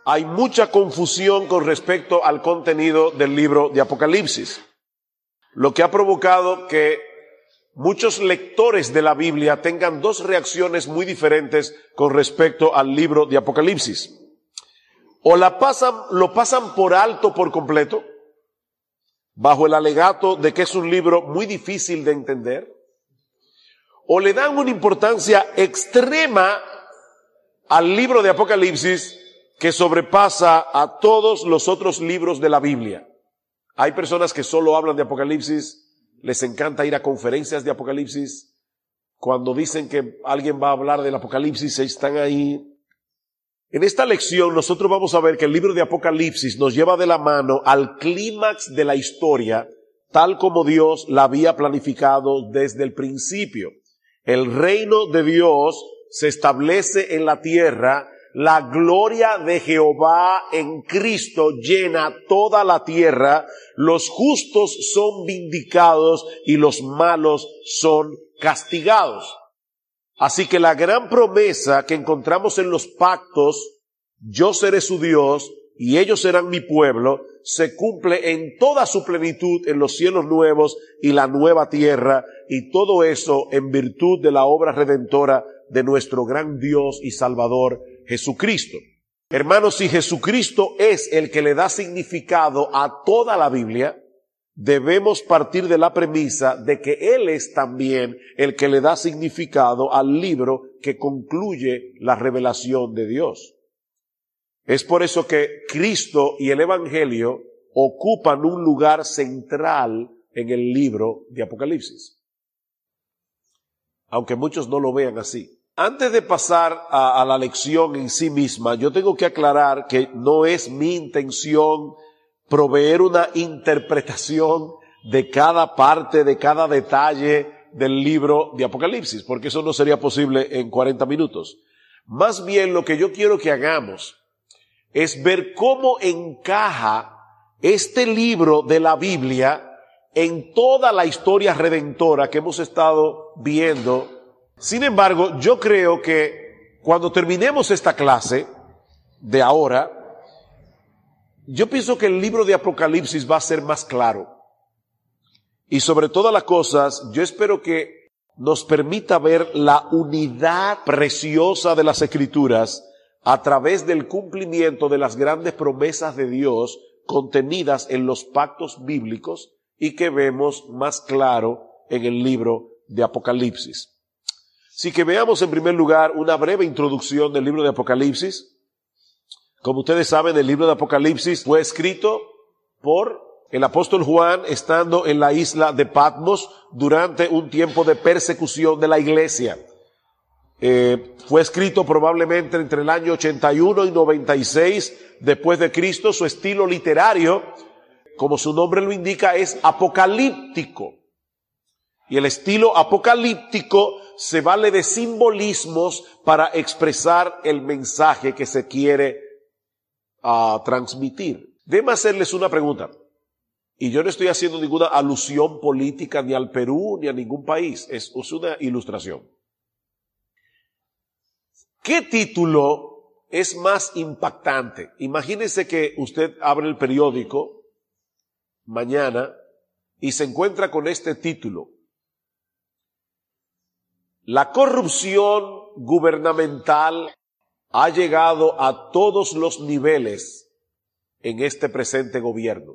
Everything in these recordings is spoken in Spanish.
hay mucha confusión con respecto al contenido del libro de Apocalipsis, lo que ha provocado que muchos lectores de la Biblia tengan dos reacciones muy diferentes con respecto al libro de Apocalipsis. O lo pasan por alto por completo, bajo el alegato de que es un libro muy difícil de entender, o le dan una importancia extrema al libro de Apocalipsis que sobrepasa a todos los otros libros de la Biblia. Hay personas que solo hablan de Apocalipsis, les encanta ir a conferencias de Apocalipsis. Cuando dicen que alguien va a hablar del Apocalipsis, están ahí. En esta lección nosotros vamos a ver que el libro de Apocalipsis nos lleva de la mano al clímax de la historia, tal como Dios la había planificado desde el principio. El reino de Dios se establece en la tierra, la gloria de Jehová en Cristo llena toda la tierra, los justos son vindicados y los malos son castigados. Así que la gran promesa que encontramos en los pactos, yo seré su Dios y ellos serán mi pueblo, se cumple en toda su plenitud en los cielos nuevos y la nueva tierra, y todo eso en virtud de la obra redentora de nuestro gran Dios y Salvador Jesucristo. Hermanos, si Jesucristo es el que le da significado a toda la Biblia, debemos partir de la premisa de que Él es también el que le da significado al libro que concluye la revelación de Dios. Es por eso que Cristo y el Evangelio ocupan un lugar central en el libro de Apocalipsis, aunque muchos no lo vean así. Antes de pasar a la lección en sí misma, yo tengo que aclarar que no es mi intención proveer una interpretación de cada parte, de cada detalle del libro de Apocalipsis, porque eso no sería posible en 40 minutos. Más bien lo que yo quiero que hagamos es ver cómo encaja este libro de la Biblia en toda la historia redentora que hemos estado viendo. Sin embargo, yo creo que cuando terminemos esta clase de ahora, yo pienso que el libro de Apocalipsis va a ser más claro. Y sobre todas las cosas, yo espero que nos permita ver la unidad preciosa de las Escrituras a través del cumplimiento de las grandes promesas de Dios contenidas en los pactos bíblicos y que vemos más claro en el libro de Apocalipsis. Así que veamos en primer lugar una breve introducción del libro de Apocalipsis. Como ustedes saben, el libro de Apocalipsis fue escrito por el apóstol Juan estando en la isla de Patmos durante un tiempo de persecución de la iglesia. Fue escrito probablemente entre el año 81 y 96 después de Cristo. Su estilo literario, como su nombre lo indica, es apocalíptico. Y el estilo apocalíptico se vale de simbolismos para expresar el mensaje que se quiere transmitir. Déjame hacerles una pregunta. Y yo no estoy haciendo ninguna alusión política ni al Perú ni a ningún país. Es una ilustración. ¿Qué título es más impactante? Imagínense que usted abre el periódico mañana y se encuentra con este título: la corrupción gubernamental ha llegado a todos los niveles en este presente gobierno.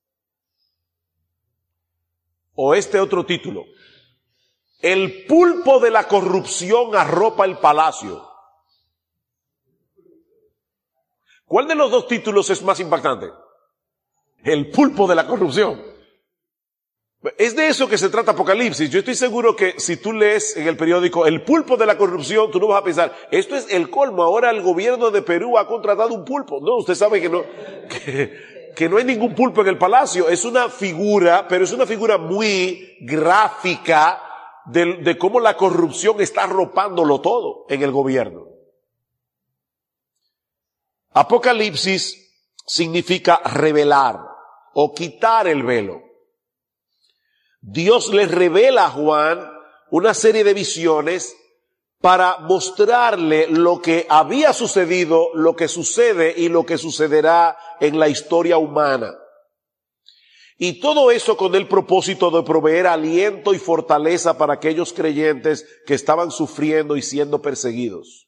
O este otro título: el pulpo de la corrupción arropa el palacio. ¿Cuál de los dos títulos es más impactante? El pulpo de la corrupción. Es de eso que se trata Apocalipsis. Yo estoy seguro que si tú lees en el periódico el pulpo de la corrupción, tú no vas a pensar, esto es el colmo, ahora el gobierno de Perú ha contratado un pulpo. No, usted sabe que no hay ningún pulpo en el palacio. Es una figura, pero es una figura muy gráfica de cómo la corrupción está arropándolo todo en el gobierno. Apocalipsis significa revelar o quitar el velo. Dios le revela a Juan una serie de visiones para mostrarle lo que había sucedido, lo que sucede y lo que sucederá en la historia humana. Y todo eso con el propósito de proveer aliento y fortaleza para aquellos creyentes que estaban sufriendo y siendo perseguidos.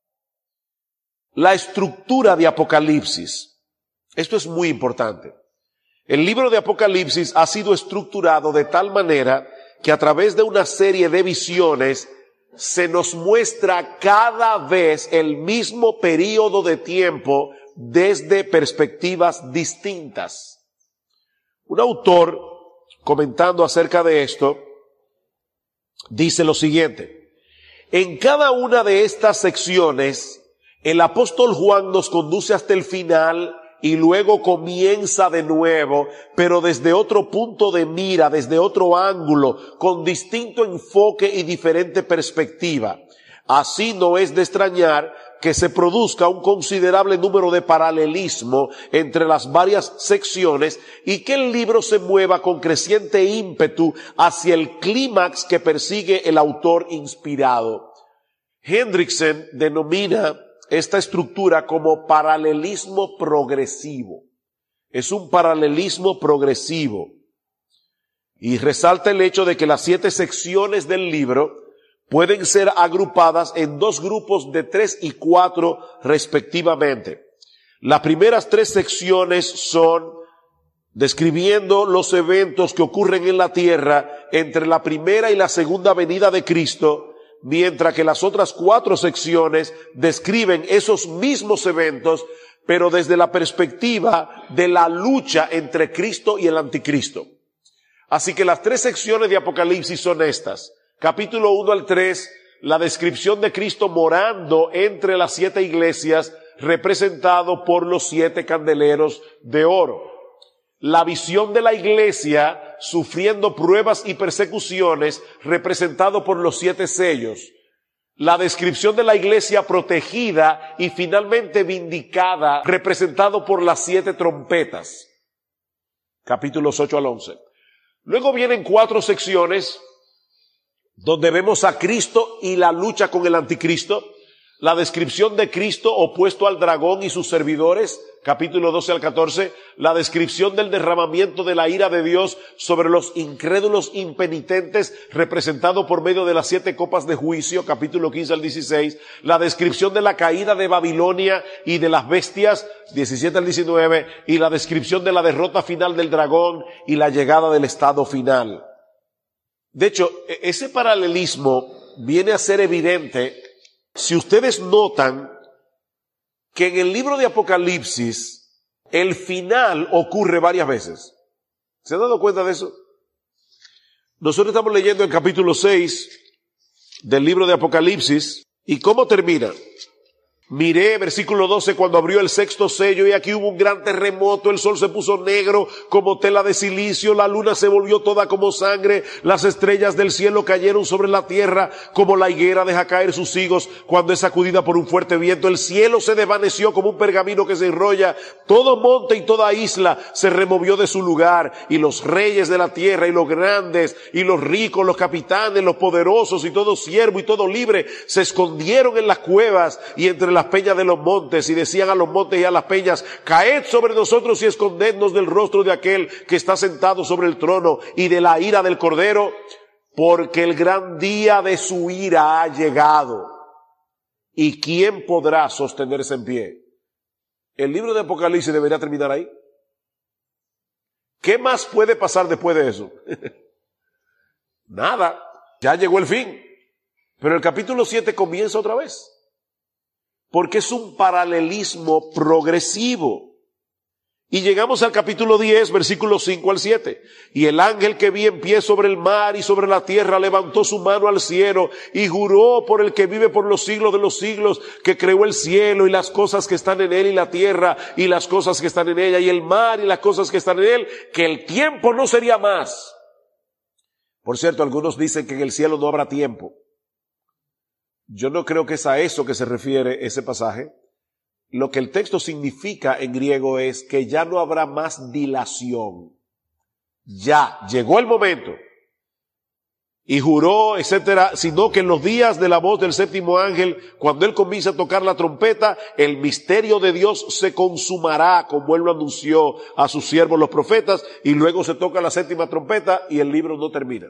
La estructura de Apocalipsis. Esto es muy importante. El libro de Apocalipsis ha sido estructurado de tal manera que a través de una serie de visiones se nos muestra cada vez el mismo período de tiempo desde perspectivas distintas. Un autor, comentando acerca de esto, dice lo siguiente: en cada una de estas secciones, el apóstol Juan nos conduce hasta el final y luego comienza de nuevo, pero desde otro punto de mira, desde otro ángulo, con distinto enfoque y diferente perspectiva. Así no es de extrañar que se produzca un considerable número de paralelismo entre las varias secciones y que el libro se mueva con creciente ímpetu hacia el clímax que persigue el autor inspirado. Hendrickson denomina esta estructura como paralelismo progresivo. Es un paralelismo progresivo. Y resalta el hecho de que las 7 secciones del libro pueden ser agrupadas en 2 grupos de 3 y 4 respectivamente. Las primeras 3 secciones son describiendo los eventos que ocurren en la tierra entre la primera y la segunda venida de Cristo, mientras que las otras 4 secciones describen esos mismos eventos, pero desde la perspectiva de la lucha entre Cristo y el anticristo. Así que las 3 secciones de Apocalipsis son estas. Capítulo 1 al 3, la descripción de Cristo morando entre las 7 iglesias, representado por los 7 candeleros de oro. La visión de la iglesia sufriendo pruebas y persecuciones, representado por los 7 sellos. La descripción de la iglesia protegida y finalmente vindicada, representado por las 7 trompetas. Capítulos 8 al 11. Luego vienen 4 secciones donde vemos a Cristo y la lucha con el anticristo, la descripción de Cristo opuesto al dragón y sus servidores, capítulo 12 al 14, la descripción del derramamiento de la ira de Dios sobre los incrédulos impenitentes, representado por medio de las 7 copas de juicio, capítulo 15 al 16, la descripción de la caída de Babilonia y de las bestias, 17 al 19, y la descripción de la derrota final del dragón y la llegada del estado final. De hecho, ese paralelismo viene a ser evidente si ustedes notan que en el libro de Apocalipsis el final ocurre varias veces. ¿Se han dado cuenta de eso? Nosotros estamos leyendo el capítulo 6 del libro de Apocalipsis. ¿Y cómo termina? Miré, versículo 12, cuando abrió el 6º sello y aquí hubo un gran terremoto, el sol se puso negro como tela de silicio, la luna se volvió toda como sangre, las estrellas del cielo cayeron sobre la tierra como la higuera deja caer sus higos cuando es sacudida por un fuerte viento, el cielo se desvaneció como un pergamino que se enrolla, todo monte y toda isla se removió de su lugar y los reyes de la tierra y los grandes y los ricos, los capitanes, los poderosos y todo siervo y todo libre se escondieron en las cuevas y entre las peñas de los montes y decían a los montes y a las peñas, caed sobre nosotros y escondednos del rostro de aquel que está sentado sobre el trono y de la ira del Cordero, porque el gran día de su ira ha llegado. ¿Y quién podrá sostenerse en pie? El libro de Apocalipsis debería terminar ahí. ¿Qué más puede pasar después de eso? Nada, ya llegó el fin. Pero el capítulo 7 comienza otra vez. Porque es un paralelismo progresivo. Y llegamos al capítulo 10, versículos 5 al 7. Y el ángel que vi en pie sobre el mar y sobre la tierra levantó su mano al cielo y juró por el que vive por los siglos de los siglos, que creó el cielo y las cosas que están en él y la tierra y las cosas que están en ella y el mar y las cosas que están en él, que el tiempo no sería más. Por cierto, algunos dicen que en el cielo no habrá tiempo. Yo no creo que es a eso que se refiere ese pasaje. Lo que el texto significa en griego es que ya no habrá más dilación. Ya llegó el momento. y juró, etcétera, sino que en los días de la voz del séptimo ángel, cuando él comienza a tocar la trompeta, el misterio de Dios se consumará, como él lo anunció a sus siervos los profetas, y luego se toca la séptima trompeta y el libro no termina.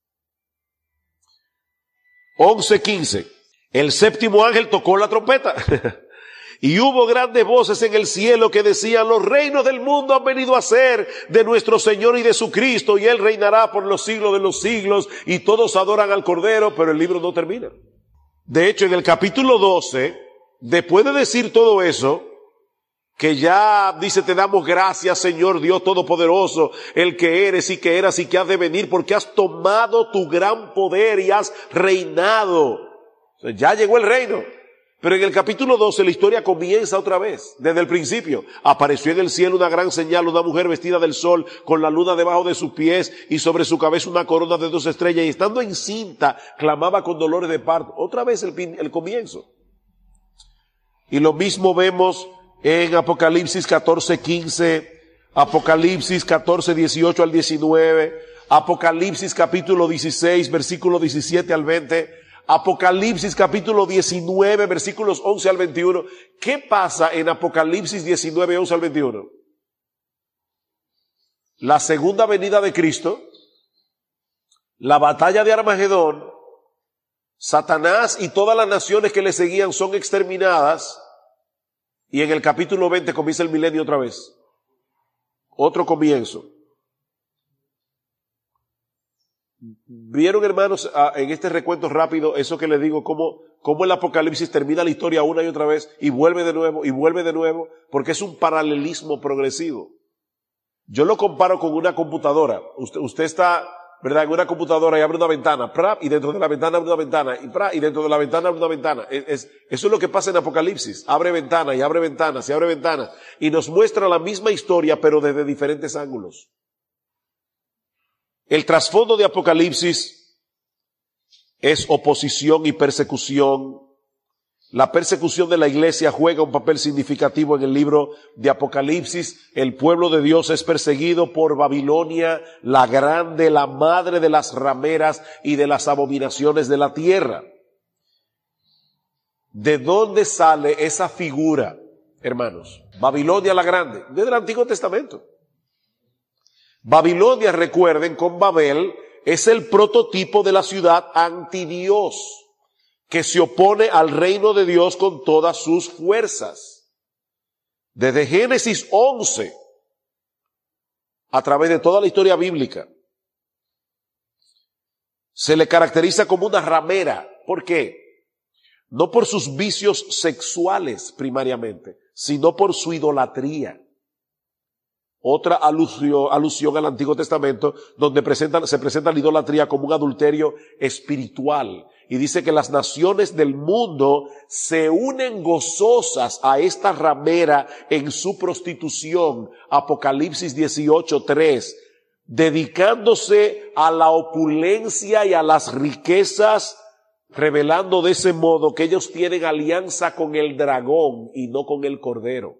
11:15. El séptimo ángel tocó la trompeta. Y hubo grandes voces en el cielo que decían: los reinos del mundo han venido a ser de nuestro Señor y de su Cristo, y Él reinará por los siglos de los siglos, y todos adoran al Cordero. Pero el libro no termina. De hecho, en el capítulo 12, después de decir todo eso, que ya dice: te damos gracias, Señor Dios Todopoderoso, el que eres y que eras y que has de venir, porque has tomado tu gran poder y has reinado. O sea, ya llegó el reino. Pero en el capítulo 12 la historia comienza otra vez, desde el principio. Apareció en el cielo una gran señal, una mujer vestida del sol, con la luna debajo de sus pies y sobre su cabeza una corona de 2 estrellas, y estando encinta clamaba con dolores de parto. Otra vez el comienzo. Y lo mismo vemos en Apocalipsis 14:15, Apocalipsis 14:18 al 19, Apocalipsis capítulo 16, versículo 17 al 20, Apocalipsis capítulo 19, versículos 11 al 21. ¿Qué pasa en Apocalipsis 19, 11 al 21? La segunda venida de Cristo, la batalla de Armagedón, Satanás y todas las naciones que le seguían son exterminadas, y en el capítulo 20 comienza el milenio otra vez. Otro comienzo. ¿Vieron, hermanos, en este recuento rápido, eso que les digo, cómo el Apocalipsis termina la historia una y otra vez y vuelve de nuevo, porque es un paralelismo progresivo? Yo lo comparo con una computadora. Usted está, ¿verdad?, en una computadora y abre una ventana, y dentro de la ventana abre una ventana, y dentro de la ventana abre una ventana. Eso es lo que pasa en Apocalipsis. Abre ventana y abre ventanas y abre ventanas, y nos muestra la misma historia, pero desde diferentes ángulos. El trasfondo de Apocalipsis es oposición y persecución. La persecución de la iglesia juega un papel significativo en el libro de Apocalipsis. El pueblo de Dios es perseguido por Babilonia, la grande, la madre de las rameras y de las abominaciones de la tierra. ¿De dónde sale esa figura, hermanos? Babilonia la grande, desde el Antiguo Testamento. Babilonia, recuerden, con Babel, es el prototipo de la ciudad antidios, que se opone al reino de Dios con todas sus fuerzas. Desde Génesis 11, a través de toda la historia bíblica, se le caracteriza como una ramera. ¿Por qué? No por sus vicios sexuales primariamente, sino por su idolatría. Otra alusión al Antiguo Testamento, donde se presenta la idolatría como un adulterio espiritual. Y dice que las naciones del mundo se unen gozosas a esta ramera en su prostitución. Apocalipsis 18:3. Dedicándose a la opulencia y a las riquezas, revelando de ese modo que ellos tienen alianza con el dragón y no con el cordero.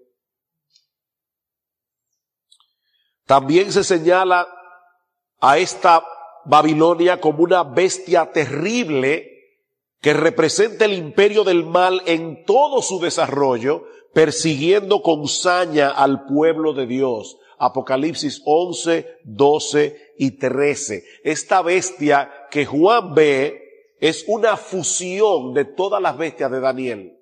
También se señala a esta Babilonia como una bestia terrible que representa el imperio del mal en todo su desarrollo, persiguiendo con saña al pueblo de Dios. Apocalipsis 11, 12 y 13. Esta bestia que Juan ve es una fusión de todas las bestias de Daniel.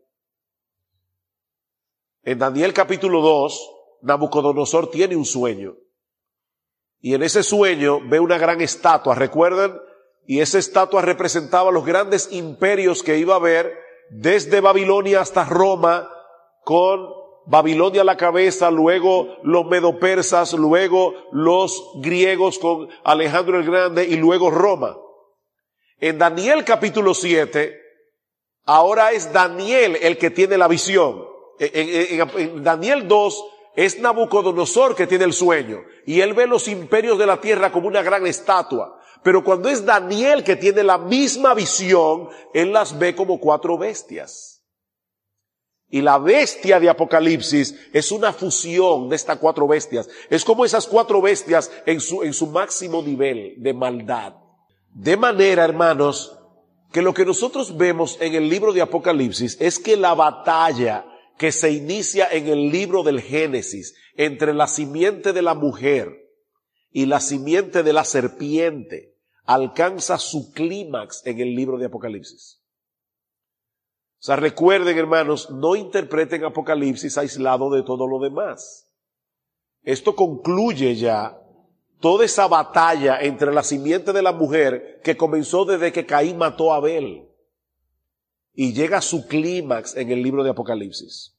En Daniel capítulo 2, Nabucodonosor tiene un sueño. Y en ese sueño ve una gran estatua, ¿recuerdan? Y esa estatua representaba los grandes imperios que iba a haber desde Babilonia hasta Roma, con Babilonia a la cabeza, luego los medopersas, luego los griegos con Alejandro el Grande y luego Roma. En Daniel capítulo 7, ahora es Daniel el que tiene la visión. En Daniel 2, es Nabucodonosor que tiene el sueño y él ve los imperios de la tierra como una gran estatua. Pero cuando es Daniel que tiene la misma visión, él las ve como 4 bestias. Y la bestia de Apocalipsis es una fusión de estas 4 bestias. Es como esas 4 bestias en su máximo nivel de maldad. De manera, hermanos, que lo que nosotros vemos en el libro de Apocalipsis es que la batalla que se inicia en el libro del Génesis entre la simiente de la mujer y la simiente de la serpiente alcanza su clímax en el libro de Apocalipsis. O sea, recuerden, hermanos, no interpreten Apocalipsis aislado de todo lo demás. Esto concluye ya toda esa batalla entre la simiente de la mujer que comenzó desde que Caín mató a Abel y llega a su clímax en el libro de Apocalipsis.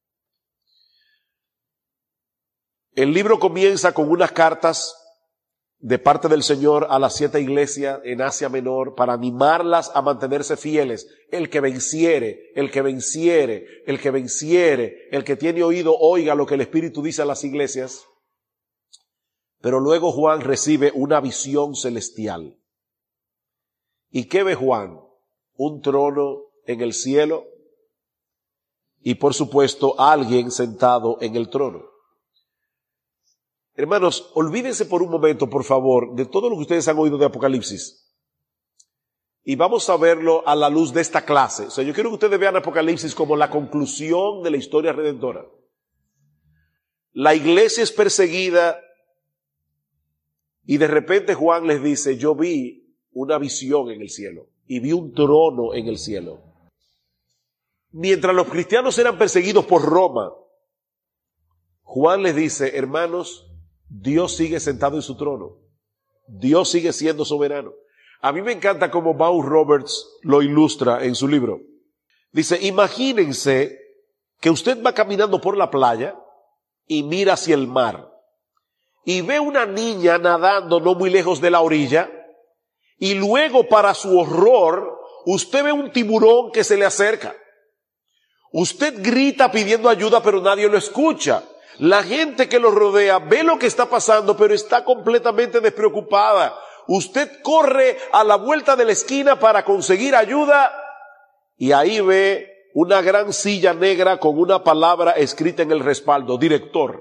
El libro comienza con unas cartas de parte del Señor a las 7 iglesias en Asia Menor para animarlas a mantenerse fieles. El que venciere, el que venciere, el que venciere, el que tiene oído oiga lo que el Espíritu dice a las iglesias. Pero luego Juan recibe una visión celestial. ¿Y qué ve Juan? Un trono en el cielo y por supuesto alguien sentado en el trono. Hermanos, olvídense por un momento, por favor, de todo lo que ustedes han oído de Apocalipsis. Y vamos a verlo a la luz de esta clase. O sea, yo quiero que ustedes vean Apocalipsis como la conclusión de la historia redentora. La iglesia es perseguida y de repente Juan les dice, yo vi una visión en el cielo y vi un trono en el cielo. Mientras los cristianos eran perseguidos por Roma, Juan les dice, hermanos, Dios sigue sentado en su trono. Dios sigue siendo soberano. A mí me encanta cómo Baum Roberts lo ilustra en su libro. Dice, imagínense que usted va caminando por la playa y mira hacia el mar y ve una niña nadando no muy lejos de la orilla y luego, para su horror, usted ve un tiburón que se le acerca. Usted grita pidiendo ayuda, pero nadie lo escucha. La gente que lo rodea ve lo que está pasando, pero está completamente despreocupada. Usted corre a la vuelta de la esquina para conseguir ayuda y ahí ve una gran silla negra con una palabra escrita en el respaldo, director.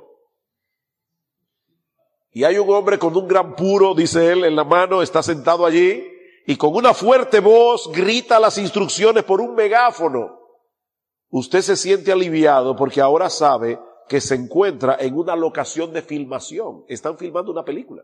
Y hay un hombre con un gran puro, dice él, en la mano, está sentado allí y con una fuerte voz grita las instrucciones por un megáfono. Usted se siente aliviado porque ahora sabe que se encuentra en una locación de filmación. Están filmando una película.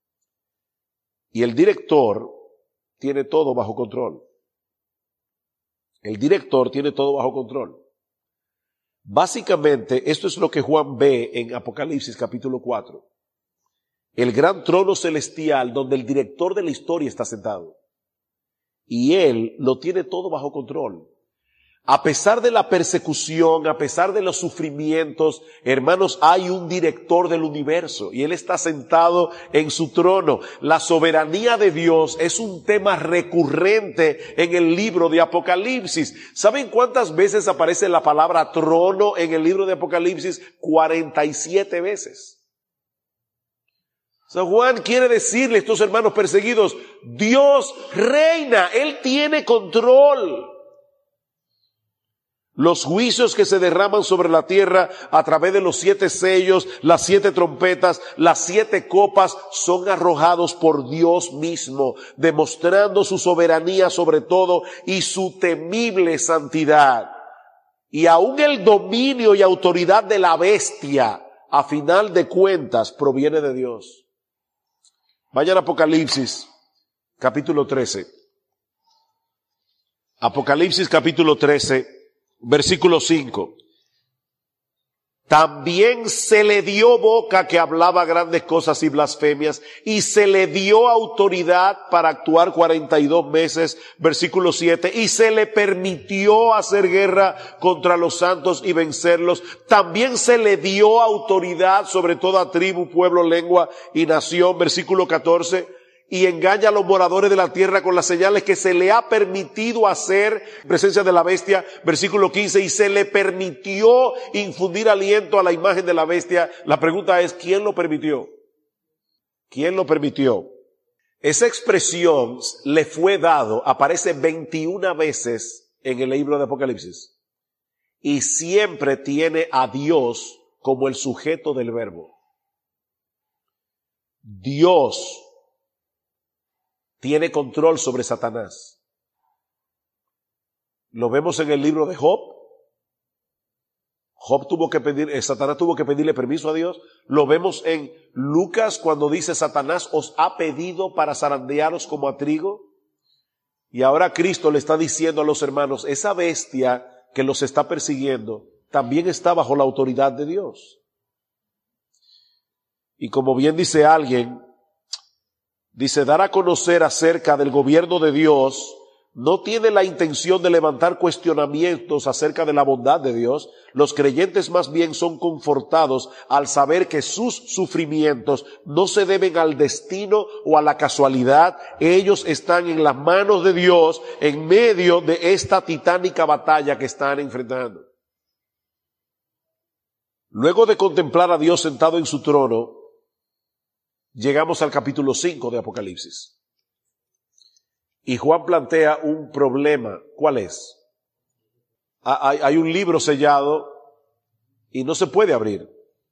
Y el director tiene todo bajo control. El director tiene todo bajo control. Básicamente, esto es lo que Juan ve en Apocalipsis capítulo 4. El gran trono celestial donde el director de la historia está sentado. Y él lo tiene todo bajo control. A pesar de la persecución, a pesar de los sufrimientos, hermanos, hay un director del universo y él está sentado en su trono. La soberanía de Dios es un tema recurrente en el libro de Apocalipsis. ¿Saben cuántas veces aparece la palabra trono en el libro de Apocalipsis? 47 veces. San Juan quiere decirle a estos hermanos perseguidos, Dios reina, Él tiene control. Los juicios que se derraman sobre la tierra a través de los 7 sellos, las 7 trompetas, las 7 copas son arrojados por Dios mismo, demostrando su soberanía sobre todo y su temible santidad. Y aún el dominio y autoridad de la bestia, a final de cuentas, proviene de Dios. Vayan a Apocalipsis, capítulo 13. Apocalipsis, capítulo 13. Versículo 5. También se le dio boca que hablaba grandes cosas y blasfemias y se le dio autoridad para actuar 42 meses. Versículo 7. Y se le permitió hacer guerra contra los santos y vencerlos. También se le dio autoridad sobre toda tribu, pueblo, lengua y nación. Versículo 14. Y engaña a los moradores de la tierra con las señales que se le ha permitido hacer en presencia de la bestia. Versículo 15, y se le permitió infundir aliento a la imagen de la bestia. La pregunta es, ¿quién lo permitió? ¿Quién lo permitió? Esa expresión le fue dado, aparece 21 veces en el libro de Apocalipsis. Y siempre tiene a Dios como el sujeto del verbo. Dios tiene control sobre Satanás. Lo vemos en el libro de Job. Satanás tuvo que pedirle permiso a Dios. Lo vemos en Lucas cuando dice Satanás os ha pedido para zarandearos como a trigo. Y ahora Cristo le está diciendo a los hermanos, esa bestia que los está persiguiendo también está bajo la autoridad de Dios. Y como bien dice alguien, dice, dar a conocer acerca del gobierno de Dios no tiene la intención de levantar cuestionamientos acerca de la bondad de Dios. Los creyentes más bien son confortados al saber que sus sufrimientos no se deben al destino o a la casualidad. Ellos están en las manos de Dios en medio de esta titánica batalla que están enfrentando. Luego de contemplar a Dios sentado en su trono, llegamos al capítulo 5 de Apocalipsis. Y Juan plantea un problema. ¿Cuál es? Hay un libro sellado y no se puede abrir.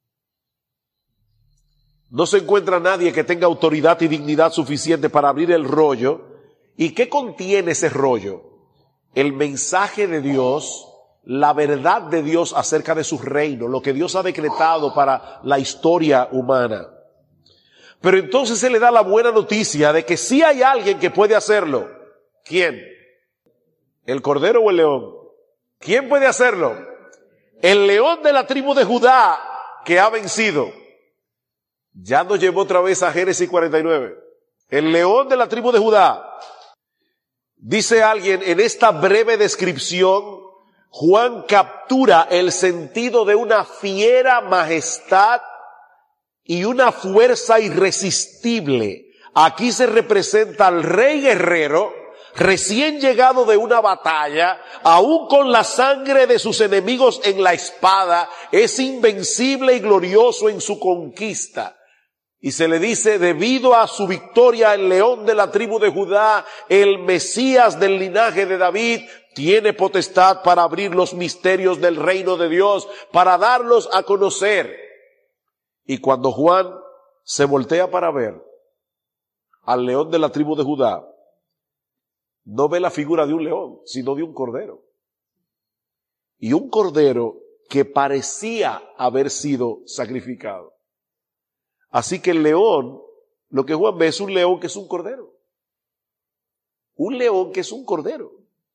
No se encuentra nadie que tenga autoridad y dignidad suficiente para abrir el rollo. ¿Y qué contiene ese rollo? El mensaje de Dios, la verdad de Dios acerca de su reino, lo que Dios ha decretado para la historia humana. Pero entonces se le da la buena noticia de que sí hay alguien que puede hacerlo. ¿Quién? ¿El cordero o el león? ¿Quién puede hacerlo? El león de la tribu de Judá que ha vencido. Ya nos llevó otra vez a Génesis 49. El león de la tribu de Judá. Dice alguien, en esta breve descripción, Juan captura el sentido de una fiera majestad y una fuerza irresistible. Aquí se representa al rey guerrero, recién llegado de una batalla, aún con la sangre de sus enemigos en la espada, es invencible y glorioso en su conquista. Y se le dice, debido a su victoria, el león de la tribu de Judá, el Mesías del linaje de David, tiene potestad para abrir los misterios del reino de Dios, para darlos a conocer. Y cuando Juan se voltea para ver al león de la tribu de Judá, no ve la figura de un león, sino de un cordero. Y un cordero que parecía haber sido sacrificado. Así que el león, lo que Juan ve es un león que es un cordero. Un león que es un cordero.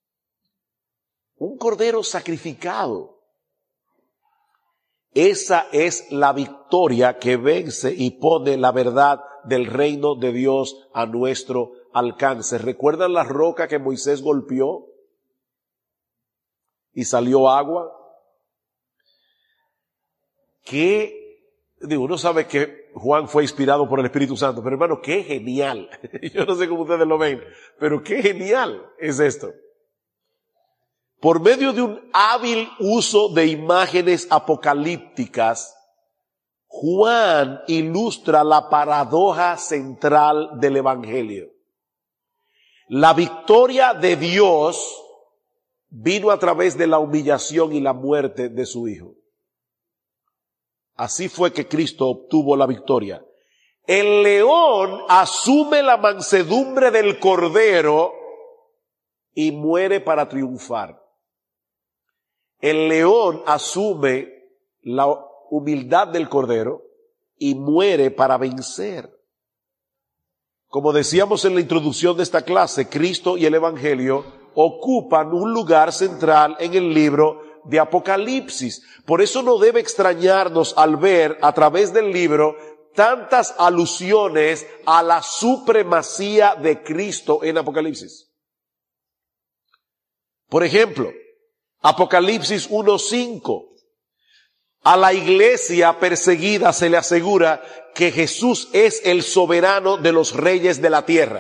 Un cordero sacrificado. Esa es la victoria que vence y pone la verdad del reino de Dios a nuestro alcance. ¿Recuerdan la roca que Moisés golpeó y salió agua? Uno sabe que Juan fue inspirado por el Espíritu Santo, pero hermano, qué genial. Yo no sé cómo ustedes lo ven, pero qué genial es esto. Por medio de un hábil uso de imágenes apocalípticas, Juan ilustra la paradoja central del Evangelio. La victoria de Dios vino a través de la humillación y la muerte de su Hijo. Así fue que Cristo obtuvo la victoria. El león asume la mansedumbre del cordero y muere para triunfar. El león asume la humildad del cordero y muere para vencer. Como decíamos en la introducción de esta clase, Cristo y el Evangelio ocupan un lugar central en el libro de Apocalipsis. Por eso no debe extrañarnos al ver a través del libro tantas alusiones a la supremacía de Cristo en Apocalipsis. Por ejemplo, Apocalipsis 1:5. A la iglesia perseguida se le asegura que Jesús es el soberano de los reyes de la tierra.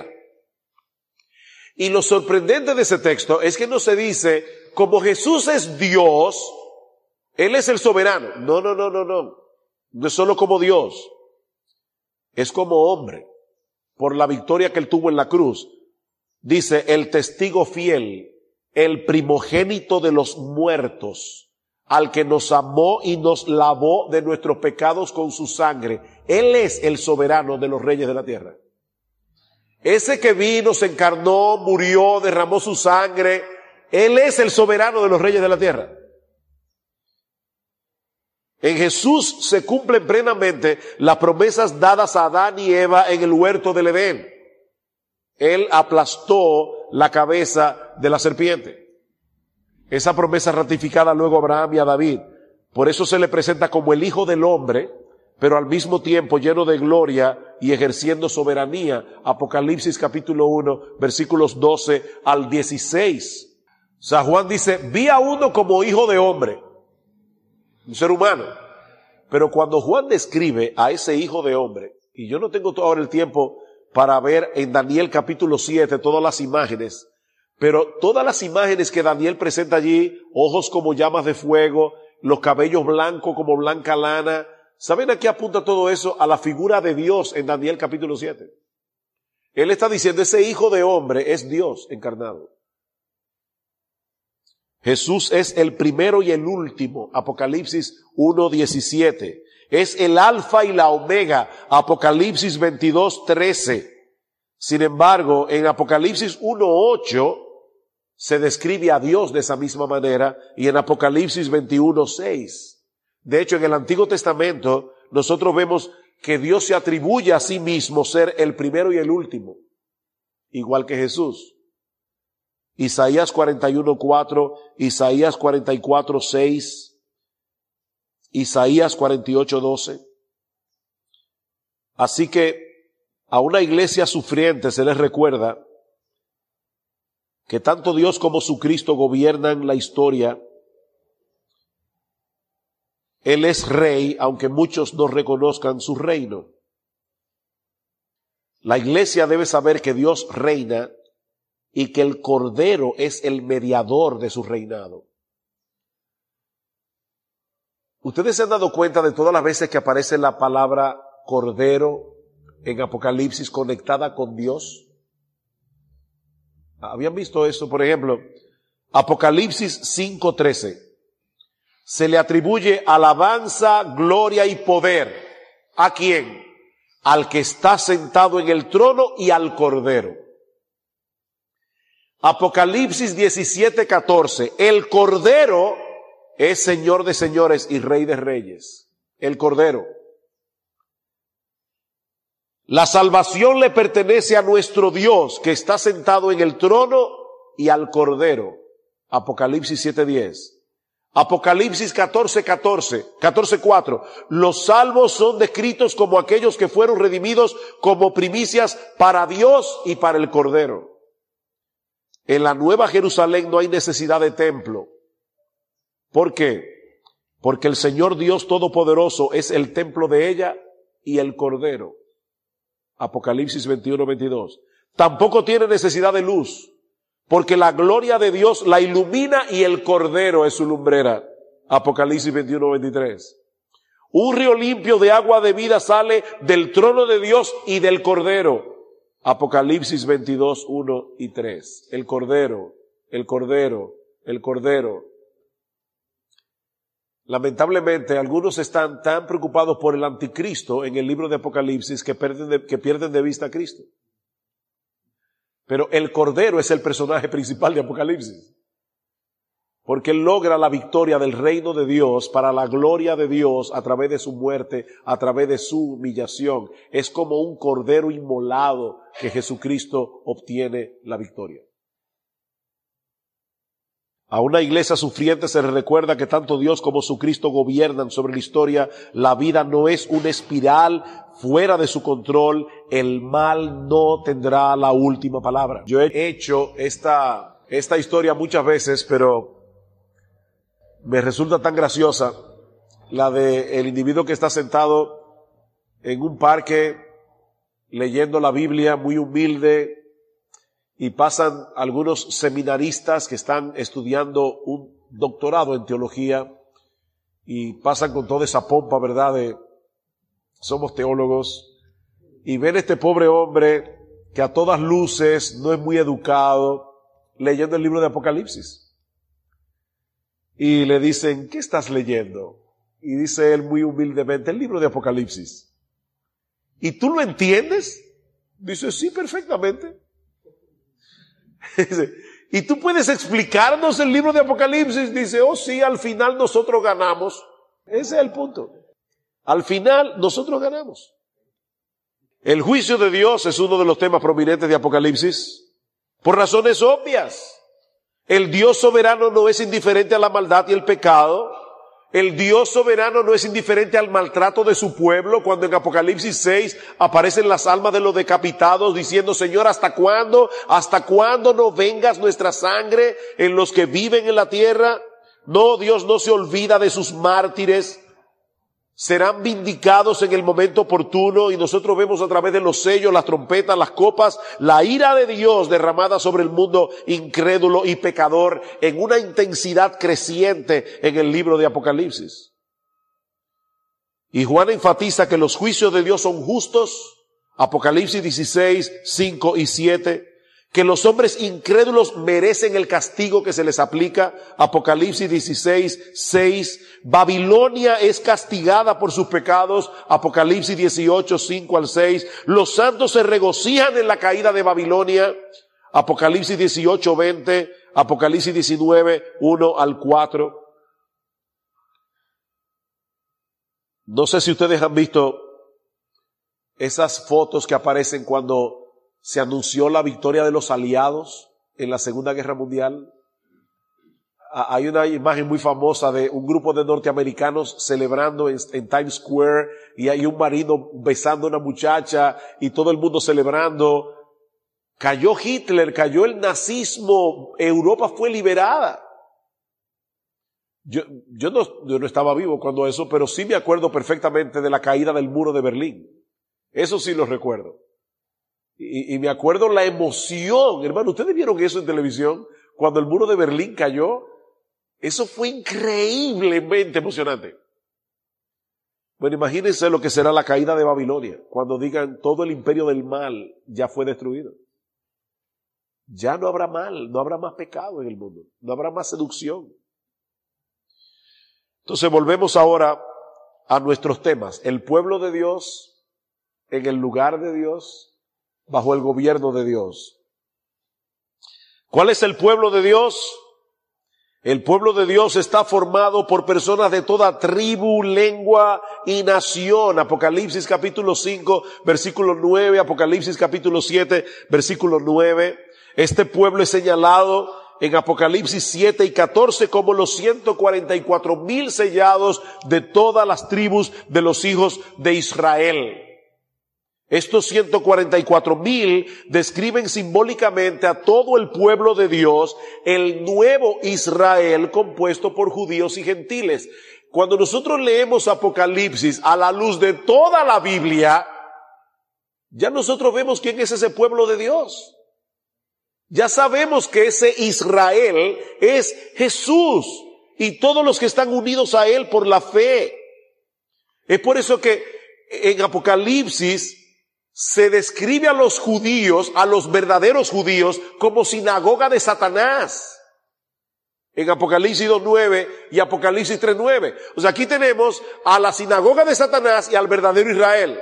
Y lo sorprendente de ese texto es que no se dice, como Jesús es Dios, Él es el soberano. No. No es solo como Dios, es como hombre, por la victoria que Él tuvo en la cruz. Dice, el testigo fiel, el primogénito de los muertos, al que nos amó y nos lavó de nuestros pecados con su sangre. Él es el soberano de los reyes de la tierra. Ese que vino, se encarnó, murió, derramó su sangre. Él es el soberano de los reyes de la tierra. En Jesús se cumplen plenamente las promesas dadas a Adán y Eva en el huerto del Edén. Él aplastó la cabeza de la serpiente. Esa promesa ratificada luego a Abraham y a David. Por eso se le presenta como el Hijo del Hombre, pero al mismo tiempo lleno de gloria y ejerciendo soberanía. Apocalipsis capítulo 1, versículos 12 al 16. San Juan dice, vi a uno como hijo de hombre, un ser humano. Pero cuando Juan describe a ese hijo de hombre, y yo no tengo ahora el tiempo para ver en Daniel capítulo 7 todas las imágenes, pero todas las imágenes que Daniel presenta allí, ojos como llamas de fuego, los cabellos blancos como blanca lana, ¿saben a qué apunta todo eso? A la figura de Dios en Daniel capítulo 7. Él está diciendo, ese hijo de hombre es Dios encarnado. Jesús es el primero y el último, Apocalipsis 1:17. Es el alfa y la omega, Apocalipsis 22:13. Sin embargo, en Apocalipsis 1:8 se describe a Dios de esa misma manera, y en Apocalipsis 21:6. De hecho, en el Antiguo Testamento nosotros vemos que Dios se atribuye a sí mismo ser el primero y el último, igual que Jesús. Isaías 41:4, Isaías 44:6, Isaías 48:12. Así que a una iglesia sufriente se les recuerda que tanto Dios como su Cristo gobiernan la historia. Él es rey, aunque muchos no reconozcan su reino. La iglesia debe saber que Dios reina y que el Cordero es el mediador de su reinado. ¿Ustedes se han dado cuenta de todas las veces que aparece la palabra Cordero en Apocalipsis conectada con Dios? ¿Habían visto eso? Por ejemplo, Apocalipsis 5:13. Se le atribuye alabanza, gloria y poder. ¿A quién? Al que está sentado en el trono y al Cordero. Apocalipsis 17:14. El Cordero es Señor de señores y Rey de reyes. El Cordero. La salvación le pertenece a nuestro Dios que está sentado en el trono y al Cordero. Apocalipsis 7:10. Apocalipsis 14:4. Los salvos son descritos como aquellos que fueron redimidos como primicias para Dios y para el Cordero. En la Nueva Jerusalén no hay necesidad de templo. ¿Por qué? Porque el Señor Dios Todopoderoso es el templo de ella y el Cordero. Apocalipsis 21:22. Tampoco tiene necesidad de luz, porque la gloria de Dios la ilumina y el Cordero es su lumbrera. Apocalipsis 21:23. Un río limpio de agua de vida sale del trono de Dios y del Cordero. Apocalipsis 22:1 y 3. El Cordero, el Cordero, el Cordero. Lamentablemente, algunos están tan preocupados por el anticristo en el libro de Apocalipsis que pierden de vista a Cristo. Pero el Cordero es el personaje principal de Apocalipsis, porque él logra la victoria del reino de Dios para la gloria de Dios a través de su muerte, a través de su humillación. Es como un cordero inmolado que Jesucristo obtiene la victoria. A una iglesia sufriente se le recuerda que tanto Dios como su Cristo gobiernan sobre la historia. La vida no es una espiral fuera de su control. El mal no tendrá la última palabra. Yo he hecho esta historia muchas veces, pero me resulta tan graciosa la de el individuo que está sentado en un parque leyendo la Biblia, muy humilde, y pasan algunos seminaristas que están estudiando un doctorado en teología y pasan con toda esa pompa, ¿verdad? De somos teólogos, y ven a este pobre hombre que a todas luces no es muy educado, leyendo el libro de Apocalipsis. Y le dicen, ¿qué estás leyendo? Y dice él muy humildemente, el libro de Apocalipsis. ¿Y tú lo entiendes? Dice, sí, perfectamente. Dice, ¿y tú puedes explicarnos el libro de Apocalipsis? Dice, oh sí, al final nosotros ganamos. Ese es el punto. Al final nosotros ganamos. El juicio de Dios es uno de los temas prominentes de Apocalipsis, por razones obvias. El Dios soberano no es indiferente a la maldad y el pecado. El Dios soberano no es indiferente al maltrato de su pueblo, cuando en Apocalipsis 6 aparecen las almas de los decapitados diciendo, Señor, ¿hasta cuándo? ¿Hasta cuándo no vengas nuestra sangre en los que viven en la tierra? No, Dios no se olvida de sus mártires. Serán vindicados en el momento oportuno, y nosotros vemos a través de los sellos, las trompetas, las copas, la ira de Dios derramada sobre el mundo incrédulo y pecador en una intensidad creciente en el libro de Apocalipsis. Y Juan enfatiza que los juicios de Dios son justos, Apocalipsis 16, 5 y 7, que los hombres incrédulos merecen el castigo que se les aplica, Apocalipsis 16, 6, Babilonia es castigada por sus pecados, Apocalipsis 18, 5 al 6, los santos se regocijan en la caída de Babilonia, Apocalipsis 18, 20, Apocalipsis 19, 1 al 4. No sé si ustedes han visto esas fotos que aparecen cuando se anunció la victoria de los aliados en la Segunda Guerra Mundial. Hay una imagen muy famosa de un grupo de norteamericanos celebrando en Times Square, y hay un marino besando a una muchacha y todo el mundo celebrando. Cayó Hitler, cayó el nazismo, Europa fue liberada. Yo no estaba vivo cuando eso, pero sí me acuerdo perfectamente de la caída del muro de Berlín. Eso sí lo recuerdo. Y me acuerdo la emoción, hermano, ¿ustedes vieron eso en televisión? Cuando el muro de Berlín cayó, eso fue increíblemente emocionante. Bueno, imagínense lo que será la caída de Babilonia, cuando digan todo el imperio del mal ya fue destruido. Ya no habrá mal, no habrá más pecado en el mundo, no habrá más seducción. Entonces volvemos ahora a nuestros temas. El pueblo de Dios, en el lugar de Dios, bajo el gobierno de Dios. ¿Cuál es el pueblo de Dios? El pueblo de Dios está formado por personas de toda tribu, lengua y nación. Apocalipsis capítulo 5, versículo 9, Apocalipsis capítulo 7, versículo 9. Este pueblo es señalado en Apocalipsis 7 y 14 como los 144,000 sellados de todas las tribus de los hijos de Israel. Estos 144,000 describen simbólicamente a todo el pueblo de Dios, el nuevo Israel compuesto por judíos y gentiles. Cuando nosotros leemos Apocalipsis a la luz de toda la Biblia, ya nosotros vemos quién es ese pueblo de Dios. Ya sabemos que ese Israel es Jesús y todos los que están unidos a Él por la fe. Es por eso que en Apocalipsis se describe a los judíos, a los verdaderos judíos, como sinagoga de Satanás. En Apocalipsis 2:9 y Apocalipsis 3:9. O sea, aquí tenemos a la sinagoga de Satanás y al verdadero Israel.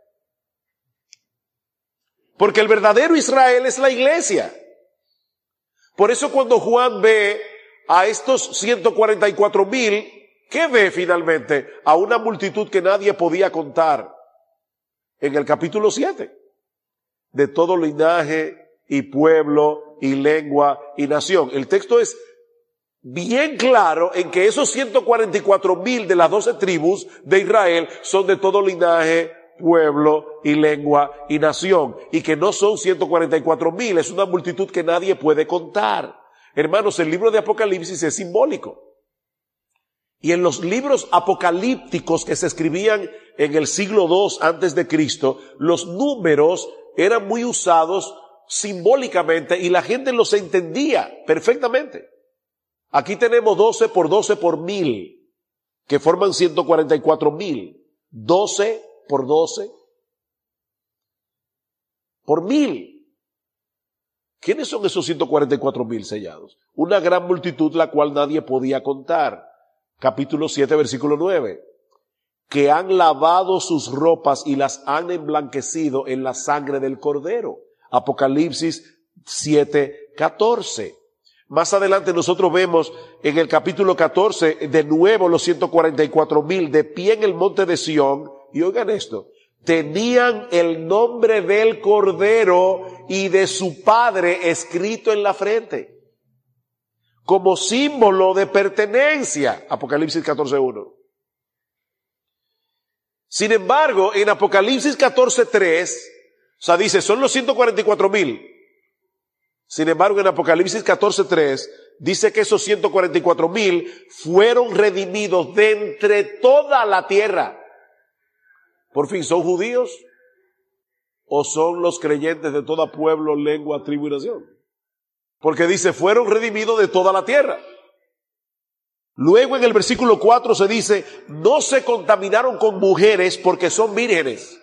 Porque el verdadero Israel es la iglesia. Por eso cuando Juan ve a estos 144,000, ¿qué ve finalmente? A una multitud que nadie podía contar. En el capítulo 7, de todo linaje y pueblo y lengua y nación. El texto es bien claro en que esos 144,000 de las 12 tribus de Israel son de todo linaje, pueblo y lengua y nación. Y que no son 144,000, es una multitud que nadie puede contar. Hermanos, el libro de Apocalipsis es simbólico. Y en los libros apocalípticos que se escribían en el siglo II antes de Cristo, los números eran muy usados simbólicamente y la gente los entendía perfectamente. Aquí tenemos 12 por 12 por 1000, que forman 144,000. 12 por 12 por 1000. ¿Quiénes son esos 144,000 sellados? Una gran multitud la cual nadie podía contar. Capítulo 7, versículo 9. que han lavado sus ropas y las han emblanquecido en la sangre del Cordero. Apocalipsis 7:14. Más adelante nosotros vemos en el capítulo 14 de nuevo los 144,000 de pie en el monte de Sión, y oigan esto, tenían el nombre del Cordero y de su Padre escrito en la frente, como símbolo de pertenencia. Apocalipsis 14:1. Sin embargo, en Apocalipsis 14:3, o sea, dice, son los 144,000. Sin embargo, en Apocalipsis 14:3, dice que esos 144,000 fueron redimidos de entre toda la tierra. Por fin, ¿son judíos o son los creyentes de todo pueblo, lengua, tribu y nación? Porque dice, fueron redimidos de toda la tierra. Luego en el versículo 4 se dice, no se contaminaron con mujeres porque son vírgenes.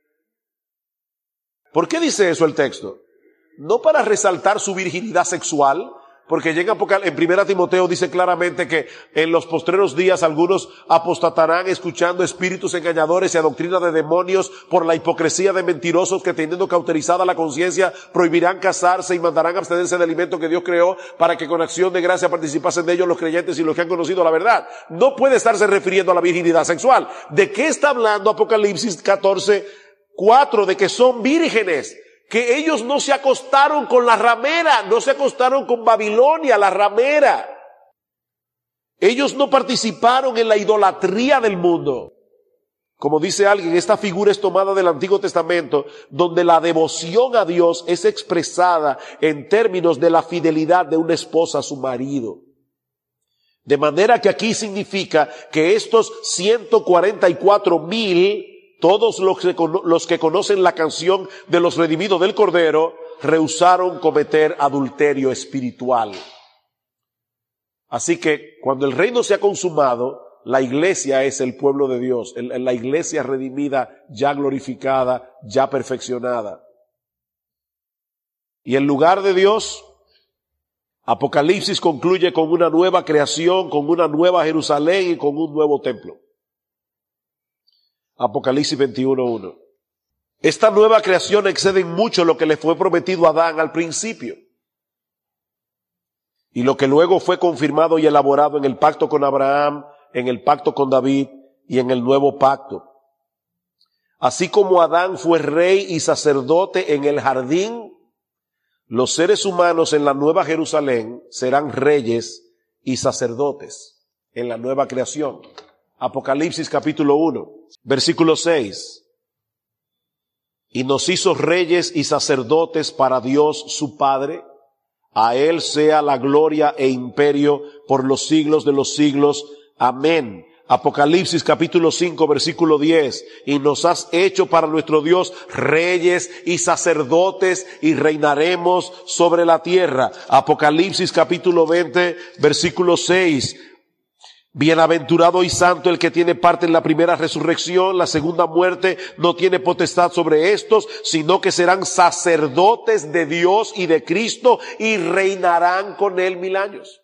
¿Por qué dice eso el texto? No para resaltar su virginidad sexual, porque llega en 1 Timoteo dice claramente que en los postreros días algunos apostatarán escuchando espíritus engañadores y a doctrina de demonios por la hipocresía de mentirosos que teniendo cauterizada la conciencia prohibirán casarse y mandarán abstenerse del alimento que Dios creó para que con acción de gracia participasen de ellos los creyentes y los que han conocido la verdad. No puede estarse refiriendo a la virginidad sexual. ¿De qué está hablando Apocalipsis 14:4? De que son vírgenes. Que ellos no se acostaron con la ramera, no se acostaron con Babilonia, la ramera. Ellos no participaron en la idolatría del mundo. Como dice alguien, esta figura es tomada del Antiguo Testamento, donde la devoción a Dios es expresada en términos de la fidelidad de una esposa a su marido. De manera que aquí significa que estos 144,000, todos los que conocen la canción de los redimidos del Cordero, rehusaron cometer adulterio espiritual. Así que cuando el reino se ha consumado, la iglesia es el pueblo de Dios, la iglesia redimida, ya glorificada, ya perfeccionada. Y el lugar de Dios, Apocalipsis concluye con una nueva creación, con una nueva Jerusalén y con un nuevo templo. Apocalipsis 21:1. Esta nueva creación excede en mucho lo que le fue prometido a Adán al principio, y lo que luego fue confirmado y elaborado en el pacto con Abraham, en el pacto con David y en el nuevo pacto. Así como Adán fue rey y sacerdote en el jardín, los seres humanos en la nueva Jerusalén serán reyes y sacerdotes en la nueva creación. Apocalipsis capítulo 1, versículo 6. Y nos hizo reyes y sacerdotes para Dios su Padre. A Él sea la gloria e imperio por los siglos de los siglos. Amén. Apocalipsis capítulo 5, versículo 10. Y nos has hecho para nuestro Dios reyes y sacerdotes y reinaremos sobre la tierra. Apocalipsis capítulo 20, versículo 6. Bienaventurado y santo el que tiene parte en la primera resurrección, la segunda muerte no tiene potestad sobre estos, sino que serán sacerdotes de Dios y de Cristo y reinarán con Él 1000 años.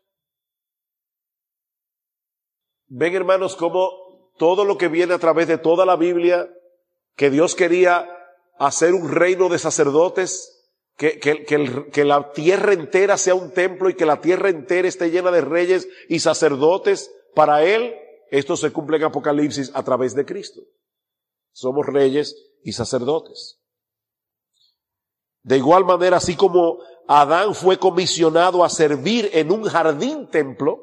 Ven, hermanos, cómo todo lo que viene a través de toda la Biblia, que Dios quería hacer un reino de sacerdotes, que la tierra entera sea un templo y que la tierra entera esté llena de reyes y sacerdotes. Para Él, esto se cumple en Apocalipsis a través de Cristo. Somos reyes y sacerdotes. De igual manera, así como Adán fue comisionado a servir en un jardín templo,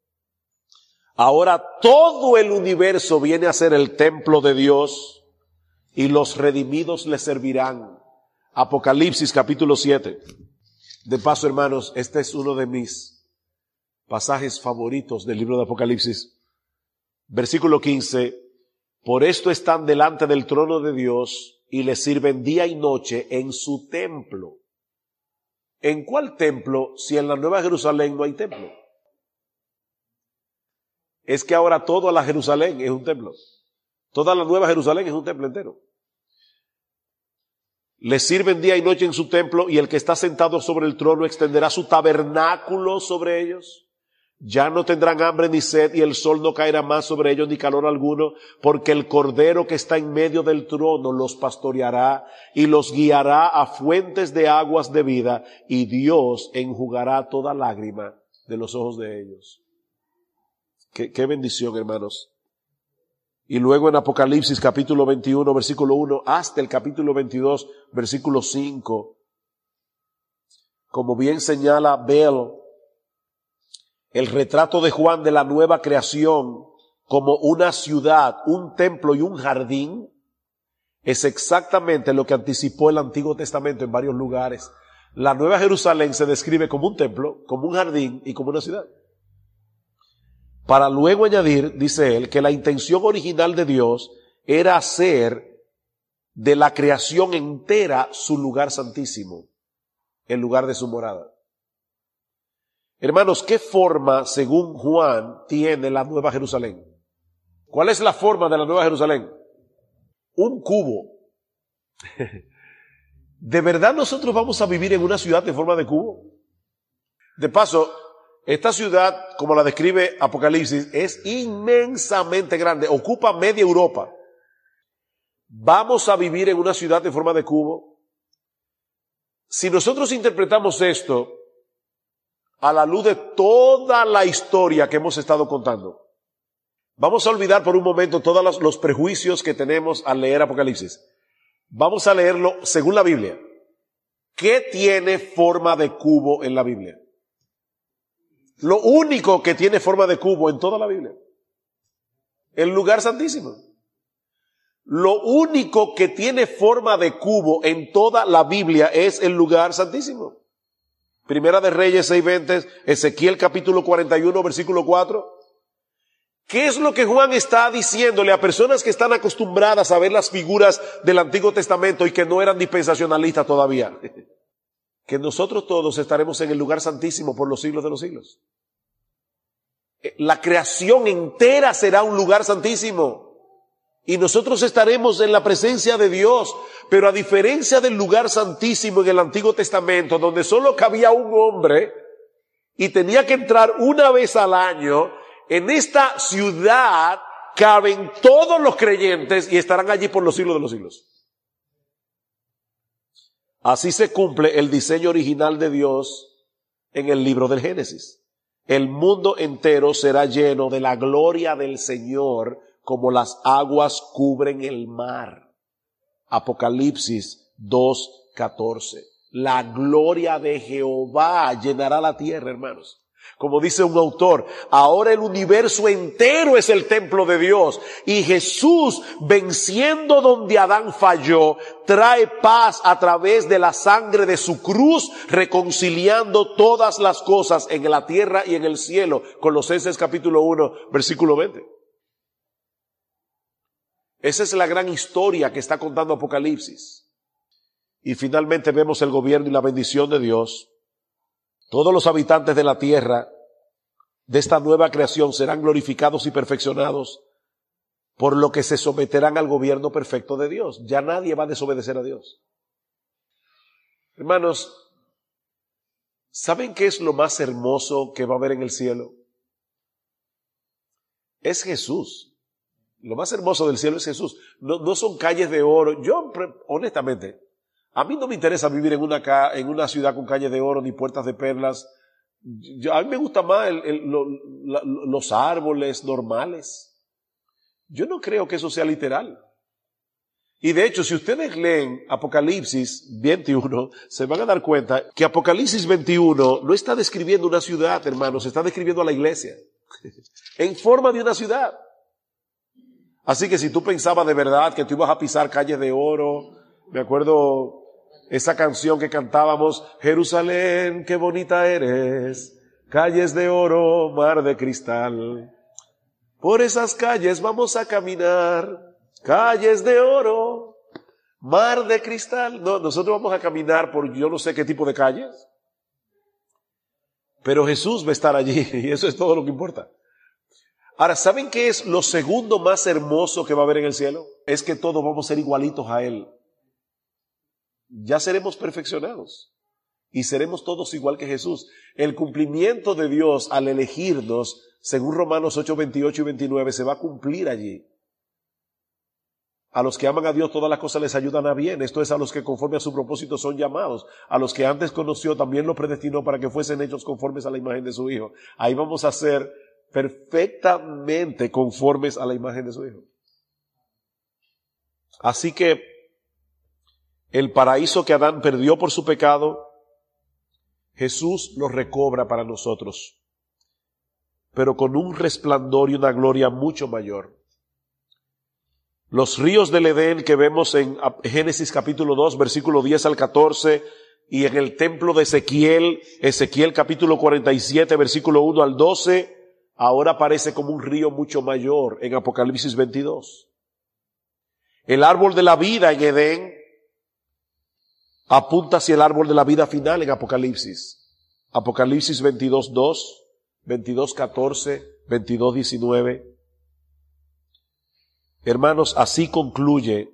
ahora todo el universo viene a ser el templo de Dios y los redimidos le servirán. Apocalipsis capítulo 7. De paso, hermanos, este es uno de mis pasajes favoritos del libro de Apocalipsis. Versículo 15. Por esto están delante del trono de Dios y le sirven día y noche en su templo. ¿En cuál templo si en la Nueva Jerusalén no hay templo? Es que ahora toda la Jerusalén es un templo. Toda la Nueva Jerusalén es un templo entero. Le sirven día y noche en su templo y el que está sentado sobre el trono extenderá su tabernáculo sobre ellos. Ya no tendrán hambre ni sed, y el sol no caerá más sobre ellos ni calor alguno, porque el Cordero que está en medio del trono los pastoreará y los guiará a fuentes de aguas de vida, y Dios enjugará toda lágrima de los ojos de ellos. Qué bendición, hermanos. Y luego en Apocalipsis capítulo 21, versículo 1, hasta el capítulo 22, versículo 5, como bien señala Bell, el retrato de Juan de la nueva creación como una ciudad, un templo y un jardín es exactamente lo que anticipó el Antiguo Testamento en varios lugares. La Nueva Jerusalén se describe como un templo, como un jardín y como una ciudad. Para luego añadir, dice él, que la intención original de Dios era hacer de la creación entera su lugar santísimo, el lugar de su morada. Hermanos, ¿qué forma, según Juan, tiene la Nueva Jerusalén? ¿Cuál es la forma de la Nueva Jerusalén? Un cubo. ¿De verdad nosotros vamos a vivir en una ciudad de forma de cubo? De paso, esta ciudad, como la describe Apocalipsis, es inmensamente grande, ocupa media Europa. ¿Vamos a vivir en una ciudad de forma de cubo? Si nosotros interpretamos esto a la luz de toda la historia que hemos estado contando, vamos a olvidar por un momento todos los prejuicios que tenemos al leer Apocalipsis. Vamos a leerlo según la Biblia. ¿Qué tiene forma de cubo en la Biblia? Lo único que tiene forma de cubo en toda la Biblia. El lugar santísimo. Lo único que tiene forma de cubo en toda la Biblia es el lugar santísimo. Primera de Reyes 6:20, Ezequiel capítulo 41, versículo 4. ¿Qué es lo que Juan está diciéndole a personas que están acostumbradas a ver las figuras del Antiguo Testamento y que no eran dispensacionalistas todavía? Que nosotros todos estaremos en el lugar santísimo por los siglos de los siglos. La creación entera será un lugar santísimo. Y nosotros estaremos en la presencia de Dios, pero a diferencia del lugar santísimo en el Antiguo Testamento, donde solo cabía un hombre y tenía que entrar una vez al año, en esta ciudad caben todos los creyentes y estarán allí por los siglos de los siglos. Así se cumple el diseño original de Dios en el libro del Génesis. El mundo entero será lleno de la gloria del Señor, como las aguas cubren el mar. Apocalipsis 2:14. La gloria de Jehová llenará la tierra, hermanos. Como dice un autor, ahora el universo entero es el templo de Dios, y Jesús, venciendo donde Adán falló, trae paz a través de la sangre de su cruz, reconciliando todas las cosas en la tierra y en el cielo. Colosenses capítulo 1, versículo 20. Esa es la gran historia que está contando Apocalipsis. Y finalmente vemos el gobierno y la bendición de Dios. Todos los habitantes de la tierra, de esta nueva creación, serán glorificados y perfeccionados, por lo que se someterán al gobierno perfecto de Dios. Ya nadie va a desobedecer a Dios. Hermanos, ¿saben qué es lo más hermoso que va a haber en el cielo? Es Jesús. Lo más hermoso del cielo es Jesús. No son calles de oro. Yo, honestamente, a mí no me interesa vivir en una ciudad con calles de oro ni puertas de perlas. A mí me gusta más los árboles normales. Yo no creo que eso sea literal. Y de hecho, si ustedes leen Apocalipsis 21, se van a dar cuenta que Apocalipsis 21 no está describiendo una ciudad, hermanos, está describiendo a la iglesia. En forma de una ciudad. Así que si tú pensabas de verdad que tú ibas a pisar calles de oro, me acuerdo esa canción que cantábamos, Jerusalén, qué bonita eres, calles de oro, mar de cristal. Por esas calles vamos a caminar, calles de oro, mar de cristal. No, nosotros vamos a caminar por yo no sé qué tipo de calles, pero Jesús va a estar allí y eso es todo lo que importa. Ahora, ¿saben qué es lo segundo más hermoso que va a haber en el cielo? Es que todos vamos a ser igualitos a Él. Ya seremos perfeccionados. y seremos todos igual que Jesús. El cumplimiento de Dios al elegirnos, según Romanos 8, 28 y 29, se va a cumplir allí. A los que aman a Dios todas las cosas les ayudan a bien. Esto es, a los que conforme a su propósito son llamados. A los que antes conoció también los predestinó para que fuesen hechos conformes a la imagen de su Hijo. Ahí vamos a ser perfectamente conformes a la imagen de su Hijo. Así que el paraíso que Adán perdió por su pecado, Jesús lo recobra para nosotros, pero con un resplandor y una gloria mucho mayor. Los ríos del Edén que vemos en Génesis capítulo 2, versículo 10 al 14, y en el templo de Ezequiel capítulo 47, versículo 1 al 12, ahora aparece como un río mucho mayor en Apocalipsis 22. El árbol de la vida en Edén apunta hacia el árbol de la vida final en Apocalipsis. Apocalipsis 22, 2, 22, 14, 22, 19. Hermanos, así concluye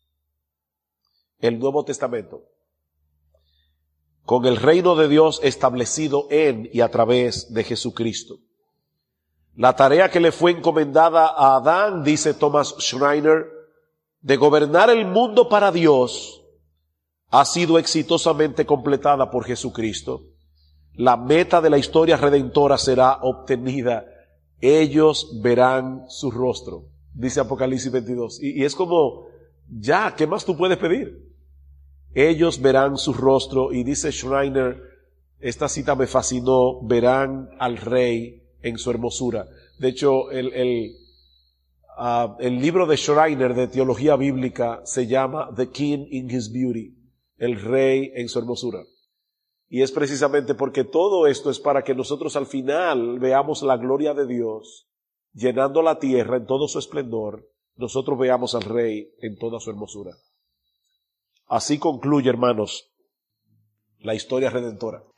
el Nuevo Testamento, con el reino de Dios establecido en y a través de Jesucristo. La tarea que le fue encomendada a Adán, dice Thomas Schreiner, de gobernar el mundo para Dios, ha sido exitosamente completada por Jesucristo. La meta de la historia redentora será obtenida. Ellos verán su rostro, dice Apocalipsis 22. Y es como, ya, ¿qué más tú puedes pedir? Ellos verán su rostro, y dice Schreiner, esta cita me fascinó, verán al Rey en su hermosura. De hecho, el libro de Schreiner de teología bíblica se llama The King in His Beauty, el Rey en su hermosura. Y es precisamente porque todo esto es para que nosotros al final veamos la gloria de Dios llenando la tierra en todo su esplendor, nosotros veamos al Rey en toda su hermosura. Así concluye, hermanos, la historia redentora.